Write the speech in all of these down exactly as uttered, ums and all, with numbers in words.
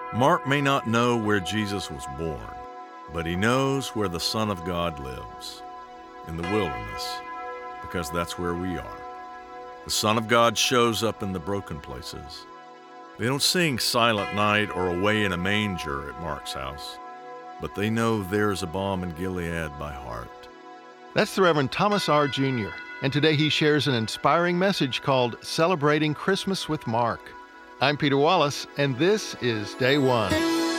Mark may not know where Jesus was born, but he knows where the Son of God lives, in the wilderness, because that's where we are. The Son of God shows up in the broken places. They don't sing Silent Night or Away in a Manger at Mark's house, but they know there's a balm in Gilead by heart. That's the Reverend Thomas R. Junior, and today he shares an inspiring message called Celebrating Christmas with Mark. I'm Peter Wallace, and this is Day One.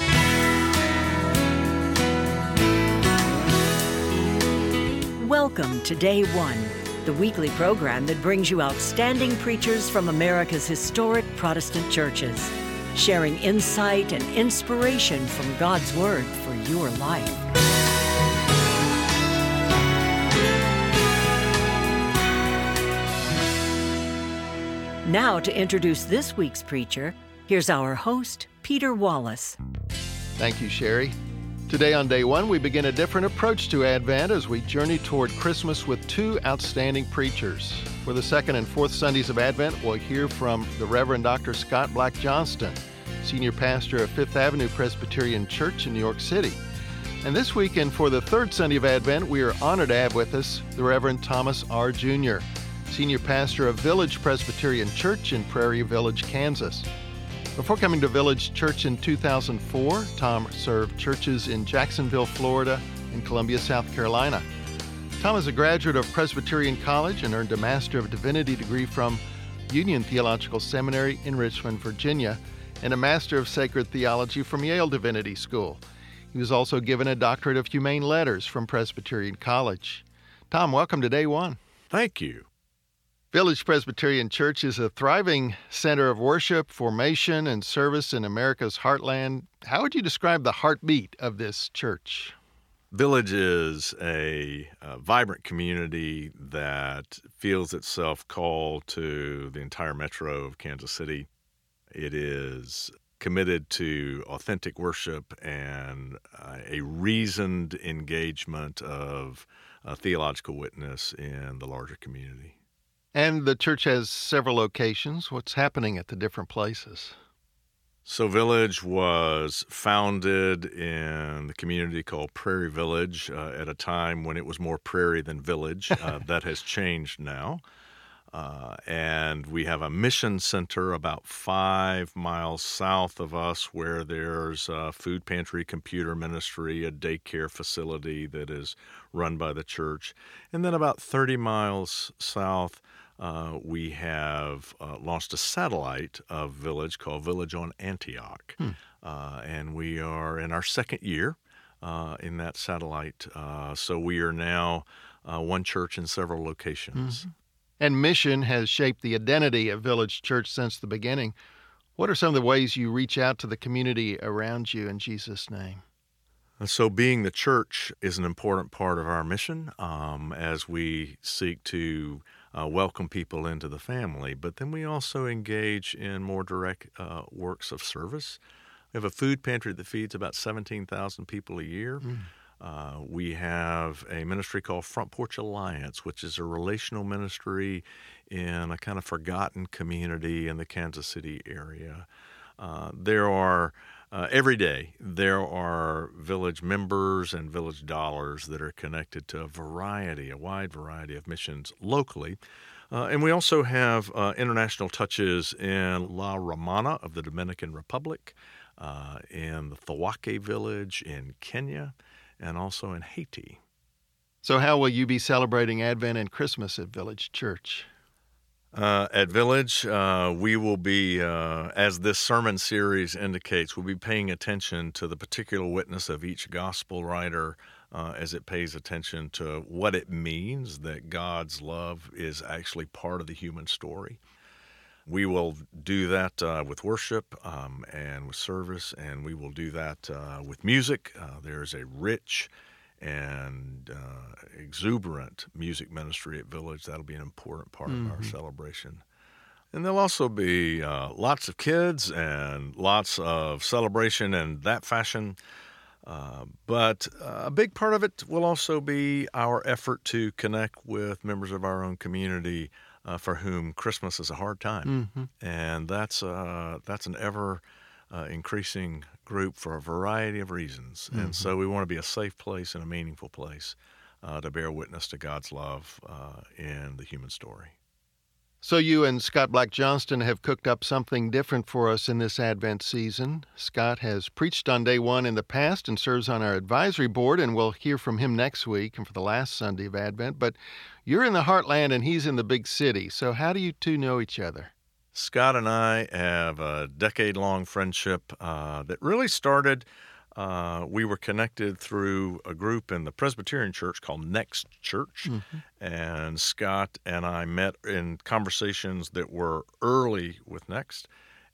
Welcome to Day One, the weekly program that brings you outstanding preachers from America's historic Protestant churches, sharing insight and inspiration from God's Word for your life. Now, to introduce this week's preacher, here's our host, Peter Wallace. Thank you, Sherry. Today on Day One, we begin a different approach to Advent as we journey toward Christmas with two outstanding preachers. For the second and fourth Sundays of Advent, we'll hear from the Reverend Doctor Scott Black Johnston, Senior Pastor of Fifth Avenue Presbyterian Church in New York City. And this weekend, for the third Sunday of Advent, we are honored to have with us the Reverend Thomas R. Junior, Senior Pastor of Village Presbyterian Church in Prairie Village, Kansas. Before coming to Village Church in two thousand four, Tom served churches in Jacksonville, Florida, and Columbia, South Carolina. Tom is a graduate of Presbyterian College and earned a Master of Divinity degree from Union Theological Seminary in Richmond, Virginia, and a Master of Sacred Theology from Yale Divinity School. He was also given a Doctorate of Humane Letters from Presbyterian College. Tom, welcome to Day One. Thank you. Village Presbyterian Church is a thriving center of worship, formation, and service in America's heartland. How would you describe the heartbeat of this church? Village is a, a vibrant community that feels itself called to the entire metro of Kansas City. It is committed to authentic worship and uh, a reasoned engagement of uh, theological witness in the larger community. And the church has several locations. What's happening at the different places? So Village was founded in the community called Prairie Village uh, at a time when it was more prairie than village. Uh, that has changed now. Uh, and we have a mission center about five miles south of us where there's a food pantry, computer ministry, a daycare facility that is run by the church. And then about thirty miles south, Uh, we have uh, launched a satellite of Village called Village on Antioch. Hmm. Uh, and we are in our second year uh, in that satellite. Uh, so we are now uh, one church in several locations. Mm-hmm. And mission has shaped the identity of Village Church since the beginning. What are some of the ways you reach out to the community around you in Jesus' name? So being the church is an important part of our mission um, as we seek to uh, welcome people into the family. But then we also engage in more direct uh, works of service. We have a food pantry that feeds about seventeen thousand people a year. Mm. Uh, we have a ministry called Front Porch Alliance, which is a relational ministry in a kind of forgotten community in the Kansas City area. Uh, there are Uh, every day, there are Village members and Village dollars that are connected to a variety, a wide variety of missions locally. Uh, and we also have uh, international touches in La Romana of the Dominican Republic, uh, in the Thawake Village in Kenya, and also in Haiti. So how will you be celebrating Advent and Christmas at Village Church? Uh, at Village, uh, we will be, uh, as this sermon series indicates, we'll be paying attention to the particular witness of each gospel writer uh, as it pays attention to what it means that God's love is actually part of the human story. We will do that uh, with worship um, and with service, and we will do that uh, with music. Uh, there's a rich and uh, exuberant music ministry at Village. That'll be an important part mm-hmm. of our celebration. And there'll also be uh, lots of kids and lots of celebration in that fashion. Uh, but uh, a big part of it will also be our effort to connect with members of our own community uh, for whom Christmas is a hard time. Mm-hmm. And that's uh, that's an ever uh, increasing group for a variety of reasons. Mm-hmm. And so we want to be a safe place and a meaningful place uh, to bear witness to God's love uh, in the human story. So you and Scott Black Johnston have cooked up something different for us in this Advent season. Scott has preached on day one in the past and serves on our advisory board, and we'll hear from him next week and for the last Sunday of Advent. But you're in the heartland and he's in the big city. So how do you two know each other? Scott and I have a decade-long friendship uh, that really started. Uh, we were connected through a group in the Presbyterian Church called Next Church, mm-hmm. and Scott and I met in conversations that were early with Next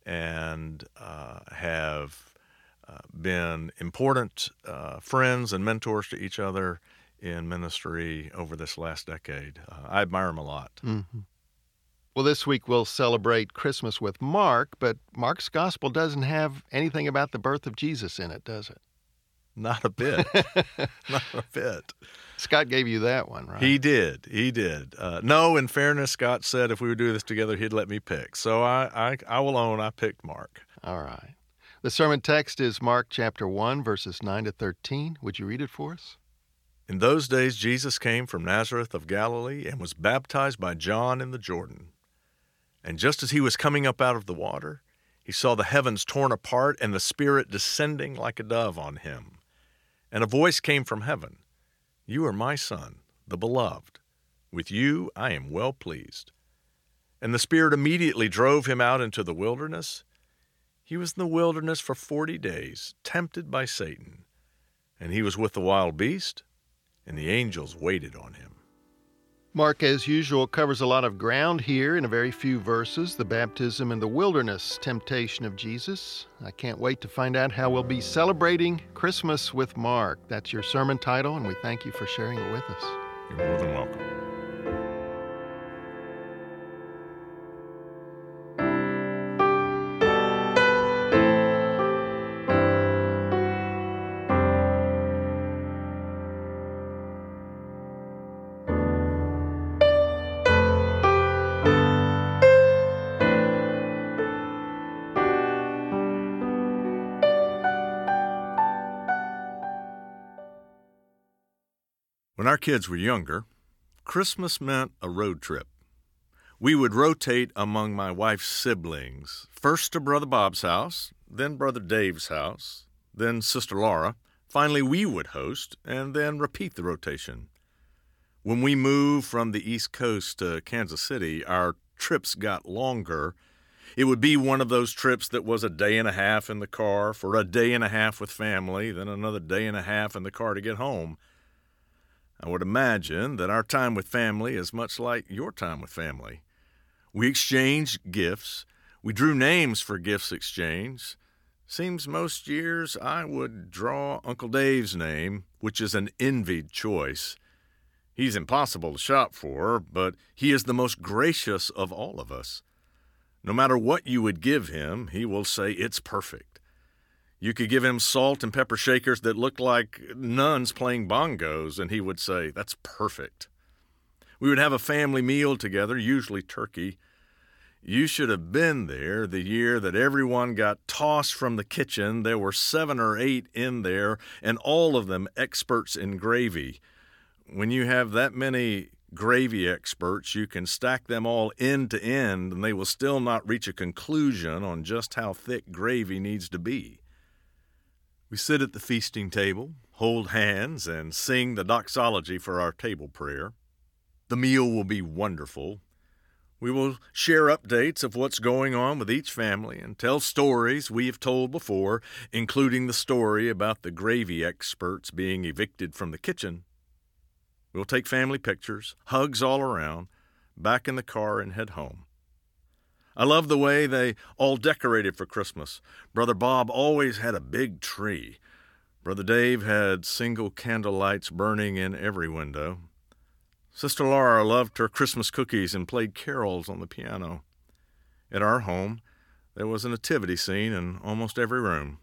and uh, have uh, been important uh, friends and mentors to each other in ministry over this last decade. Uh, I admire him a lot. Mm-hmm. Well, this week we'll celebrate Christmas with Mark, but Mark's gospel doesn't have anything about the birth of Jesus in it, does it? Not a bit. Not a bit. Scott gave you that one, right? He did. He did. Uh, no, in fairness, Scott said if we would do this together, he'd let me pick. So I, I, I will own I picked Mark. All right. The sermon text is Mark chapter one, verses nine to thirteen. Would you read it for us? In those days, Jesus came from Nazareth of Galilee and was baptized by John in the Jordan. And just as he was coming up out of the water, he saw the heavens torn apart and the Spirit descending like a dove on him. And a voice came from heaven, "You are my Son, the beloved. With you I am well pleased." And the Spirit immediately drove him out into the wilderness. He was in the wilderness for forty days, tempted by Satan. And he was with the wild beast, and the angels waited on him. Mark, as usual, covers a lot of ground here in a very few verses. The baptism in the wilderness, temptation of Jesus. I can't wait to find out how we'll be celebrating Christmas with Mark. That's your sermon title, and we thank you for sharing it with us. You're more than welcome. When our kids were younger, Christmas meant a road trip. We would rotate among my wife's siblings, first to Brother Bob's house, then Brother Dave's house, then Sister Laura. Finally, we would host and then repeat the rotation. When we moved from the East Coast to Kansas City, our trips got longer. It would be one of those trips that was a day and a half in the car for a day and a half with family, then another day and a half in the car to get home. I would imagine that our time with family is much like your time with family. We exchanged gifts. We drew names for gifts exchanged. Seems most years I would draw Uncle Dave's name, which is an envied choice. He's impossible to shop for, but he is the most gracious of all of us. No matter what you would give him, he will say it's perfect. You could give him salt and pepper shakers that looked like nuns playing bongos, and he would say, that's perfect. We would have a family meal together, usually turkey. You should have been there the year that everyone got tossed from the kitchen. There were seven or eight in there, and all of them experts in gravy. When you have that many gravy experts, you can stack them all end to end, and they will still not reach a conclusion on just how thick gravy needs to be. We sit at the feasting table, hold hands, and sing the doxology for our table prayer. The meal will be wonderful. We will share updates of what's going on with each family and tell stories we have told before, including the story about the gravy experts being evicted from the kitchen. We'll take family pictures, hugs all around, back in the car and head home. I love the way they all decorated for Christmas. Brother Bob always had a big tree. Brother Dave had single candle lights burning in every window. Sister Laura loved her Christmas cookies and played carols on the piano. At our home, there was a nativity scene in almost every room.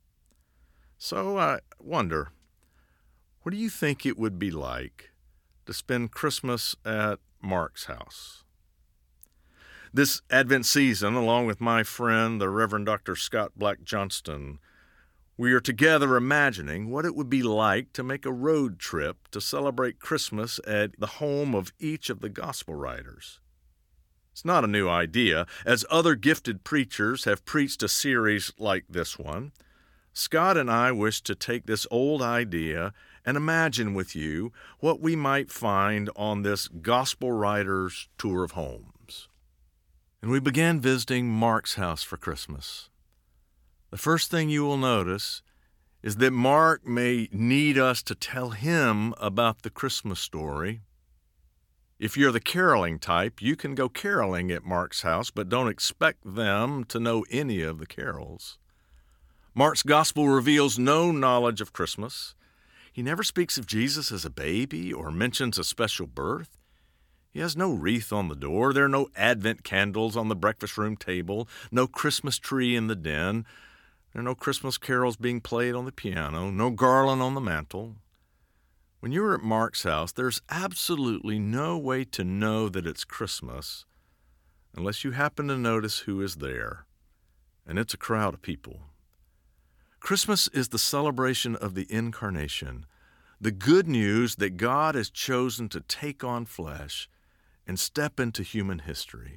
So I wonder, what do you think it would be like to spend Christmas at Mark's house? This Advent season, along with my friend, the Reverend Doctor Scott Black Johnston, we are together imagining what it would be like to make a road trip to celebrate Christmas at the home of each of the gospel writers. It's not a new idea. As other gifted preachers have preached a series like this one, Scott and I wish to take this old idea and imagine with you what we might find on this gospel writer's tour of homes. And we began visiting Mark's house for Christmas. The first thing you will notice is that Mark may need us to tell him about the Christmas story. If you're the caroling type, you can go caroling at Mark's house, but don't expect them to know any of the carols. Mark's gospel reveals no knowledge of Christmas. He never speaks of Jesus as a baby or mentions a special birth. He has no wreath on the door. There are no Advent candles on the breakfast room table, no Christmas tree in the den. There are no Christmas carols being played on the piano, no garland on the mantel. When you're at Mark's house, there's absolutely no way to know that it's Christmas unless you happen to notice who is there, and it's a crowd of people. Christmas is the celebration of the incarnation, the good news that God has chosen to take on flesh and step into human history.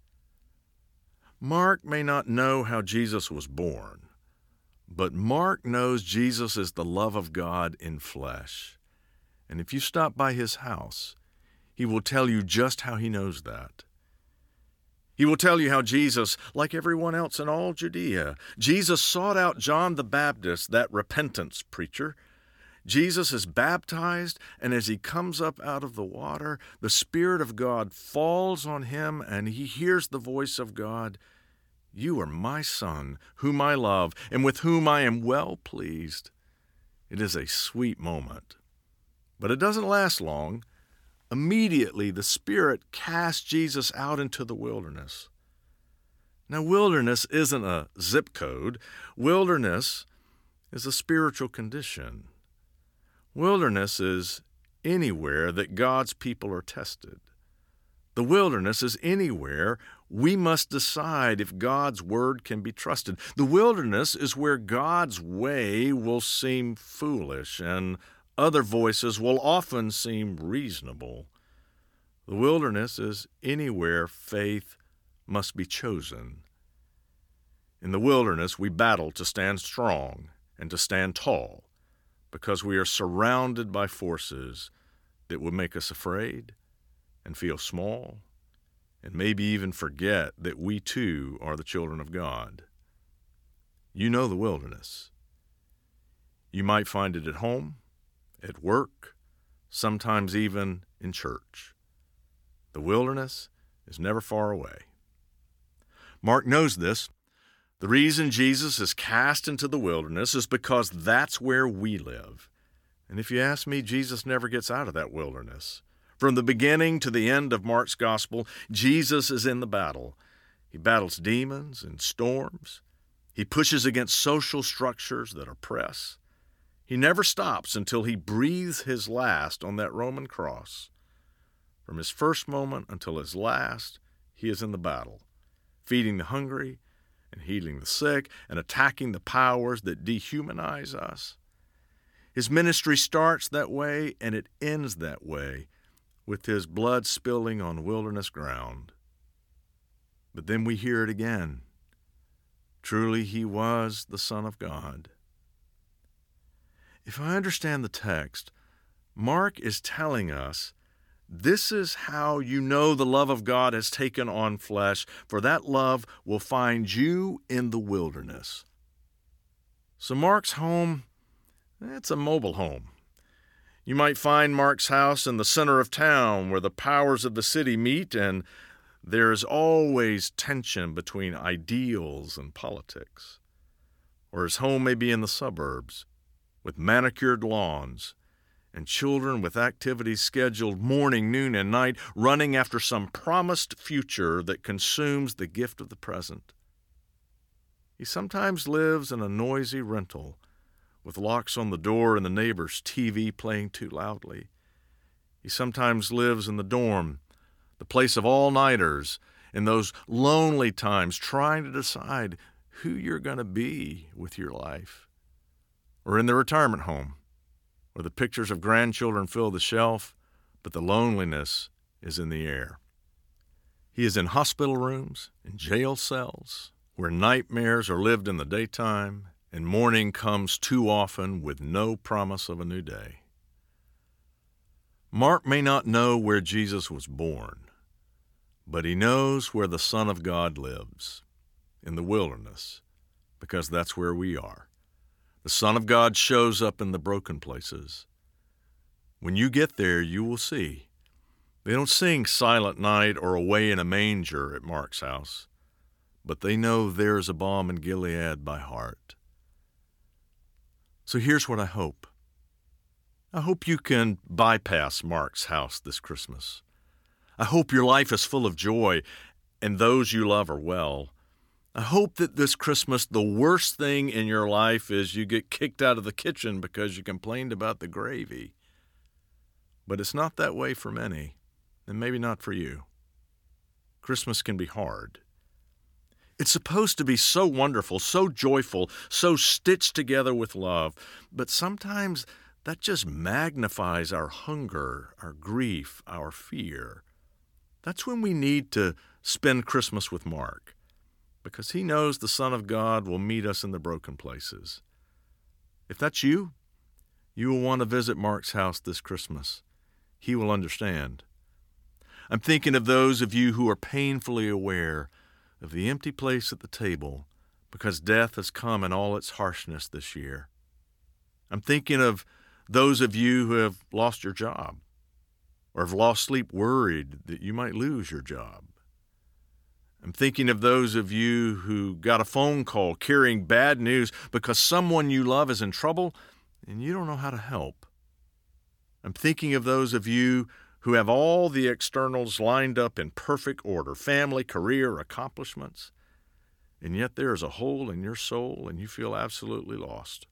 Mark may not know how Jesus was born, but Mark knows Jesus is the love of God in flesh. And if you stop by his house, he will tell you just how he knows that. He will tell you how Jesus, like everyone else in all Judea, Jesus sought out John the Baptist, that repentance preacher. Jesus is baptized, and as he comes up out of the water, the Spirit of God falls on him, and he hears the voice of God, "You are my Son, whom I love, and with whom I am well pleased." It is a sweet moment. But it doesn't last long. Immediately, the Spirit casts Jesus out into the wilderness. Now, wilderness isn't a zip code. Wilderness is a spiritual condition. Wilderness is anywhere that God's people are tested. The wilderness is anywhere we must decide if God's word can be trusted. The wilderness is where God's way will seem foolish and other voices will often seem reasonable. The wilderness is anywhere faith must be chosen. In the wilderness, we battle to stand strong and to stand tall because we are surrounded by forces that would make us afraid and feel small and maybe even forget that we too are the children of God. You know the wilderness. You might find it at home, at work, sometimes even in church. The wilderness is never far away. Mark knows this. The reason Jesus is cast into the wilderness is because that's where we live. And if you ask me, Jesus never gets out of that wilderness. From the beginning to the end of Mark's gospel, Jesus is in the battle. He battles demons and storms. He pushes against social structures that oppress. He never stops until he breathes his last on that Roman cross. From his first moment until his last, he is in the battle, feeding the hungry and healing the sick and attacking the powers that dehumanize us. His ministry starts that way and it ends that way, with his blood spilling on wilderness ground. But then we hear it again. Truly he was the Son of God. If I understand the text, Mark is telling us this is how you know the love of God has taken on flesh, for that love will find you in the wilderness. So Mark's home, it's a mobile home. You might find Mark's house in the center of town where the powers of the city meet, and there is always tension between ideals and politics. Or his home may be in the suburbs, with manicured lawns and children with activities scheduled morning, noon, and night, running after some promised future that consumes the gift of the present. He sometimes lives in a noisy rental, with locks on the door and the neighbor's T V playing too loudly. He sometimes lives in the dorm, the place of all-nighters, in those lonely times trying to decide who you're going to be with your life, or in the retirement home where the pictures of grandchildren fill the shelf, but the loneliness is in the air. He is in hospital rooms, in jail cells, where nightmares are lived in the daytime, and morning comes too often with no promise of a new day. Mark may not know where Jesus was born, but he knows where the Son of God lives, in the wilderness, because that's where we are. The Son of God shows up in the broken places. When you get there, you will see. They don't sing Silent Night or Away in a Manger at Mark's house, but they know there's a balm in Gilead by heart. So here's what I hope. I hope you can bypass Mark's house this Christmas. I hope your life is full of joy and those you love are well. I hope that this Christmas, the worst thing in your life is you get kicked out of the kitchen because you complained about the gravy. But it's not that way for many, and maybe not for you. Christmas can be hard. It's supposed to be so wonderful, so joyful, so stitched together with love, but sometimes that just magnifies our hunger, our grief, our fear. That's when we need to spend Christmas with Mark, because he knows the Son of God will meet us in the broken places. If that's you, you will want to visit Mark's house this Christmas. He will understand. I'm thinking of those of you who are painfully aware of the empty place at the table because death has come in all its harshness this year. I'm thinking of those of you who have lost your job or have lost sleep worried that you might lose your job. I'm thinking of those of you who got a phone call carrying bad news because someone you love is in trouble and you don't know how to help. I'm thinking of those of you who have all the externals lined up in perfect order, family, career, accomplishments, and yet there is a hole in your soul and you feel absolutely lost.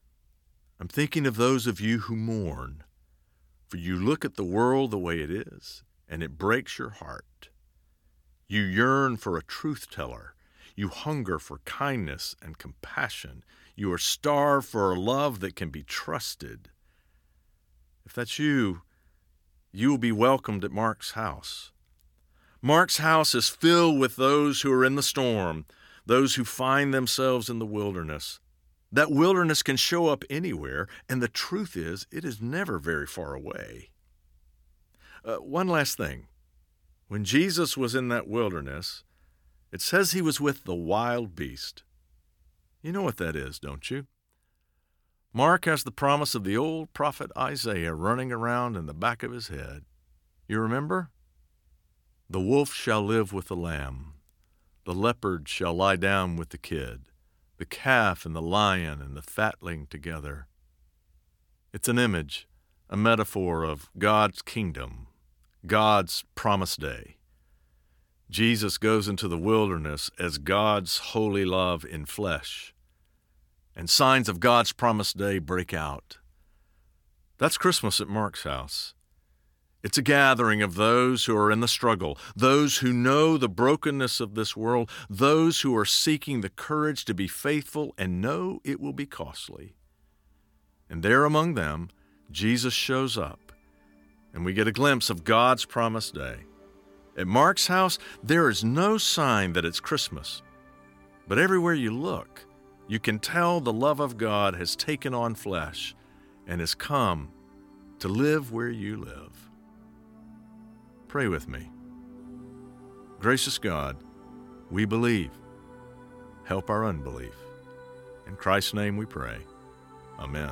I'm thinking of those of you who mourn, for you look at the world the way it is, and it breaks your heart. You yearn for a truth teller. You hunger for kindness and compassion. You are starved for a love that can be trusted. If that's you, you will be welcomed at Mark's house. Mark's house is filled with those who are in the storm, those who find themselves in the wilderness. That wilderness can show up anywhere, and the truth is, it is never very far away. Uh, one last thing. When Jesus was in that wilderness, it says he was with the wild beast. You know what that is, don't you? Mark has the promise of the old prophet Isaiah running around in the back of his head. You remember? The wolf shall live with the lamb. The leopard shall lie down with the kid. The calf and the lion and the fatling together. It's an image, a metaphor of God's kingdom, God's promised day. Jesus goes into the wilderness as God's holy love in flesh, and signs of God's promised day break out. That's Christmas at Mark's house. It's a gathering of those who are in the struggle, those who know the brokenness of this world, those who are seeking the courage to be faithful and know it will be costly. And there among them, Jesus shows up, and we get a glimpse of God's promised day. At Mark's house, there is no sign that it's Christmas, but everywhere you look, you can tell the love of God has taken on flesh and has come to live where you live. Pray with me. Gracious God, we believe. Help our unbelief. In Christ's name we pray. Amen.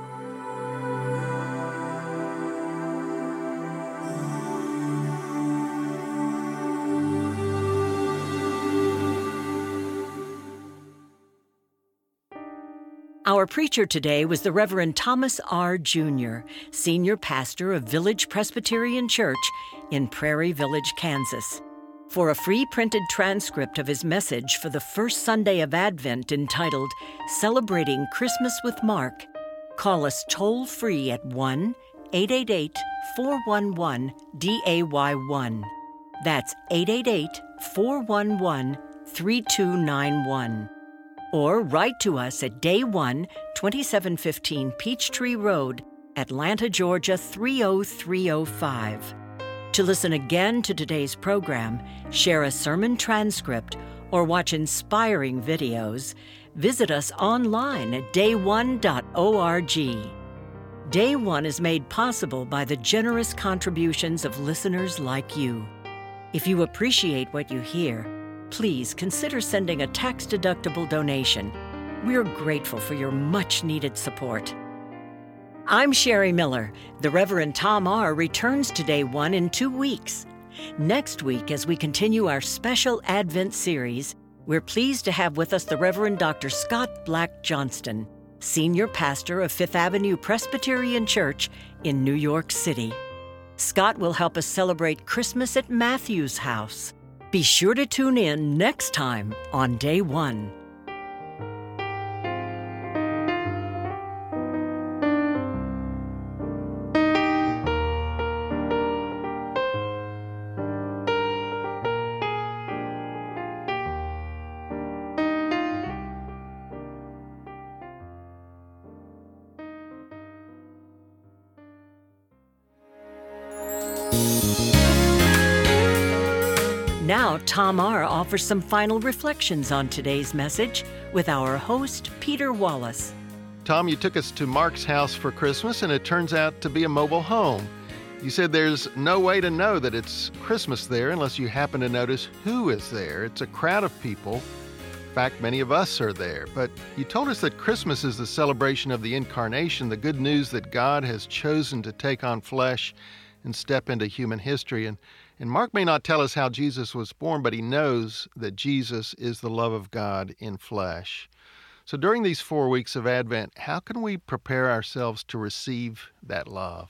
Our preacher today was the Reverend Thomas R. Junior, senior pastor of Village Presbyterian Church in Prairie Village, Kansas. For a free printed transcript of his message for the first Sunday of Advent entitled Celebrating Christmas with Mark, call us toll-free at one eight eight eight, four one one, D A Y one. That's eight eight eight, four one one, three two nine one. Or write to us at Day One, twenty-seven fifteen Peachtree Road, Atlanta, Georgia three oh three oh five. To listen again to today's program, share a sermon transcript, or watch inspiring videos, visit us online at day one dot org. Day One is made possible by the generous contributions of listeners like you. If you appreciate what you hear, please consider sending a tax-deductible donation. We're grateful for your much-needed support. I'm Sherry Miller. The Reverend Tom R. returns to Day One in two weeks. Next week, as we continue our special Advent series, we're pleased to have with us the Reverend Doctor Scott Black Johnston, Senior Pastor of Fifth Avenue Presbyterian Church in New York City. Scott will help us celebrate Christmas at Matthew's house. Be sure to tune in next time on Day One. Now, Tom R. offers some final reflections on today's message with our host, Peter Wallace. Tom, you took us to Mark's house for Christmas, and it turns out to be a mobile home. You said there's no way to know that it's Christmas there unless you happen to notice who is there. It's a crowd of people. In fact, many of us are there. But you told us that Christmas is the celebration of the Incarnation, the good news that God has chosen to take on flesh and step into human history. And And Mark may not tell us how Jesus was born, but he knows that Jesus is the love of God in flesh. So during these four weeks of Advent, how can we prepare ourselves to receive that love?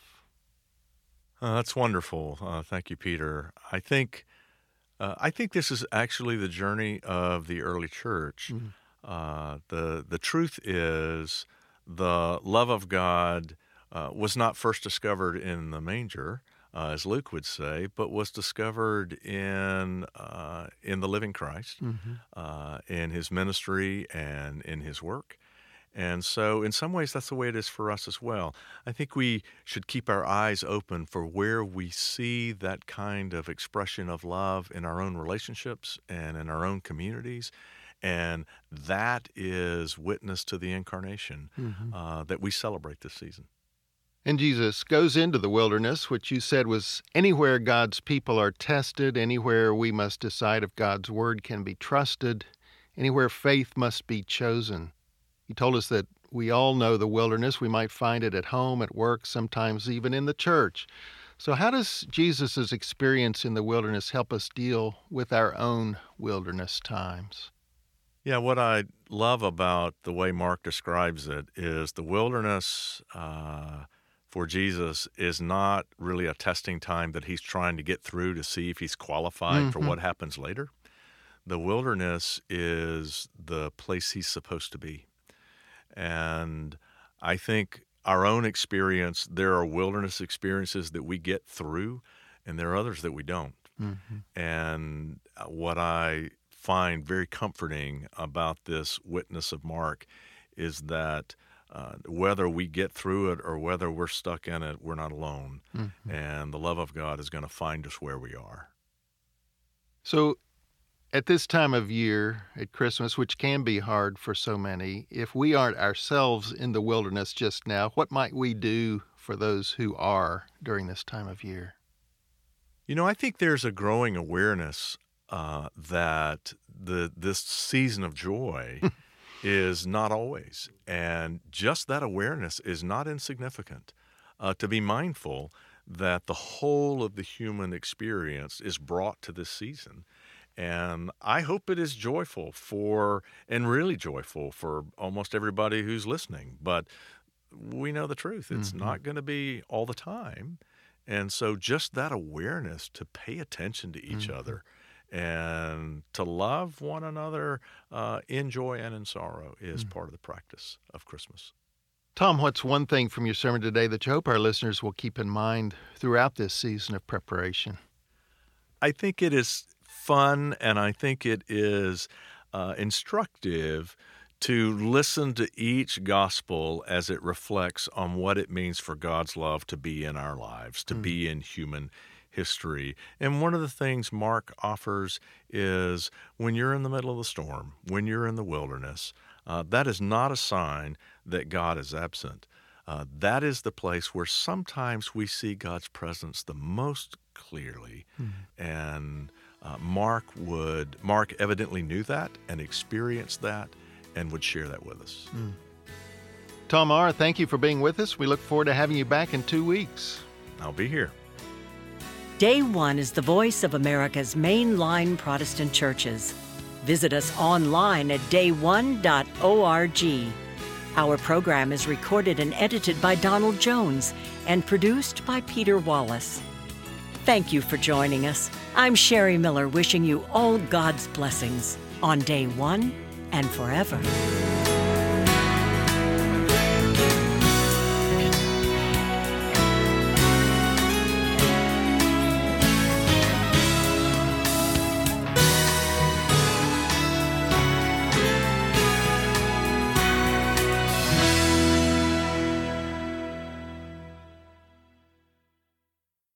Uh, that's wonderful. Uh, thank you, Peter. I think uh, I think this is actually the journey of the early church. Mm-hmm. Uh, the the truth is, the love of God uh, was not first discovered in the manger, Uh, as Luke would say, but was discovered in uh, in the living Christ, mm-hmm. uh, in his ministry and in his work. And so in some ways, that's the way it is for us as well. I think we should keep our eyes open for where we see that kind of expression of love in our own relationships and in our own communities. And that is witness to the Incarnation mm-hmm. uh, that we celebrate this season. And Jesus goes into the wilderness, which you said was anywhere God's people are tested, anywhere we must decide if God's word can be trusted, anywhere faith must be chosen. You told us that we all know the wilderness. We might find it at home, at work, sometimes even in the church. So how does Jesus' experience in the wilderness help us deal with our own wilderness times? Yeah, what I love about the way Mark describes it is the wilderness uh, for Jesus is not really a testing time that he's trying to get through to see if he's qualified mm-hmm. for what happens later. The wilderness is the place he's supposed to be. And I think our own experience, there are wilderness experiences that we get through, and there are others that we don't. Mm-hmm. And what I find very comforting about this witness of Mark is that uh, whether we get through it or whether we're stuck in it, we're not alone. Mm-hmm. And the love of God is going to find us where we are. So at this time of year, at Christmas, which can be hard for so many, if we aren't ourselves in the wilderness just now, what might we do for those who are during this time of year? You know, I think there's a growing awareness uh, that the this season of joy is not always. And just that awareness is not insignificant. Uh, to be mindful that the whole of the human experience is brought to this season. And I hope it is joyful for, and really joyful for almost everybody who's listening. But we know the truth. It's mm-hmm. not going to be all the time. And so just that awareness to pay attention to each mm-hmm. other and to love one another uh, in joy and in sorrow is mm-hmm. part of the practice of Christmas. Tom, what's one thing from your sermon today that you hope our listeners will keep in mind throughout this season of preparation? I think it is fun, and I think it is uh, instructive to listen to each gospel as it reflects on what it means for God's love to be in our lives, to mm. be in human history. And one of the things Mark offers is when you're in the middle of the storm, when you're in the wilderness, uh, that is not a sign that God is absent. Uh, that is the place where sometimes we see God's presence the most clearly. Mm. And uh, Mark would, Mark evidently knew that and experienced that and would share that with us. Mm. Tom Maher, thank you for being with us. We look forward to having you back in two weeks. I'll be here. Day One is the voice of America's mainline Protestant churches. Visit us online at day one dot org. Our program is recorded and edited by Donald Jones and produced by Peter Wallace. Thank you for joining us. I'm Sherry Miller, wishing you all God's blessings on Day One and forever.